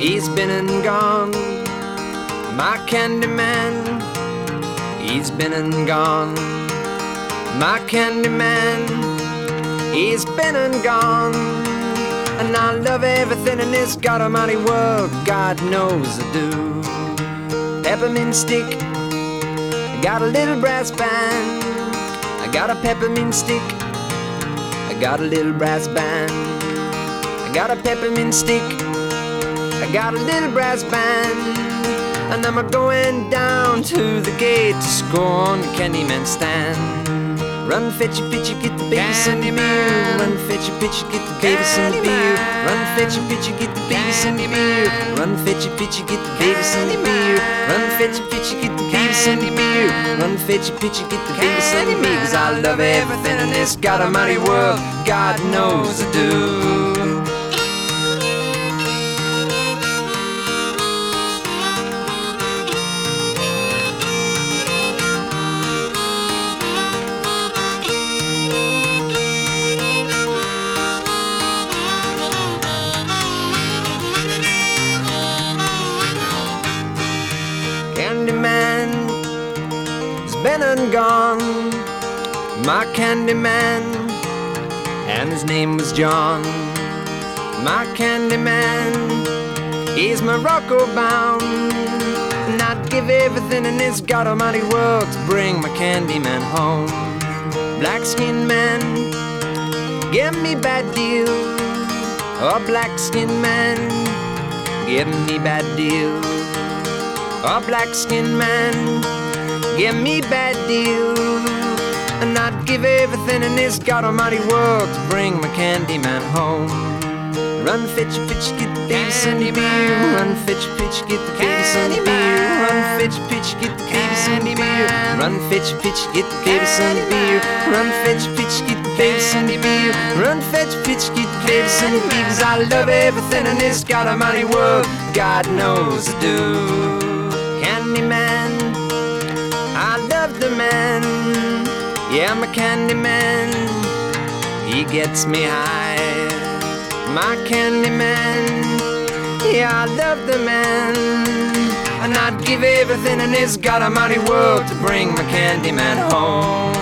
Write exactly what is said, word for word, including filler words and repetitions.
He's been and gone, my candy man. He's been and gone, my candy man. He's been and gone, and I love everything in this God Almighty world. God knows I do. Peppermint stick, I got a little brass band. I got a peppermint stick, I got a little brass band. I got a peppermint stick, I got a little brass band. And I'm a-going down to the gate to score on the Candyman stand. Run, fetch a pitcher, get the baby some beer. Run, fetch a pitcher, get the baby some beer. Run, fetch a pitcher, get the baby some beer. Run, fetch a pitcher, get the baby some beer. Run, fetch a pitcher, get the baby some beer. Run, fetch a pitcher, get the baby some beer. 'Cause I love everything in this God Almighty world. God knows I do. Candyman has been and gone, my Candyman, and his name was John. My Candyman, he's Morocco bound, and I'd give everything in this God Almighty world to bring my Candyman home. Black-skinned man, give me bad deal. Oh, black-skinned man, give me bad deal. A black-skinned man, give me bad deal. And I'd give everything in this God Almighty world to bring my Candyman home. Run, fetch a pitch, get the baby some beer. Run, fetch a pitch, get the baby some beer. Run, fetch a pitch, get the baby some beer. Run, fetch a pitch, get the baby some beer. Run, fetch a pitch, get the baby some beer. Run, fetch a pitch, get the baby some beer. 'Cause I love everything in this God Almighty world. God knows I do. Candyman, I love the man. Yeah, I'm a Candyman, he gets me high. My Candyman, yeah, I love the man. And I'd give everything in this God Almighty world to bring my Candyman home.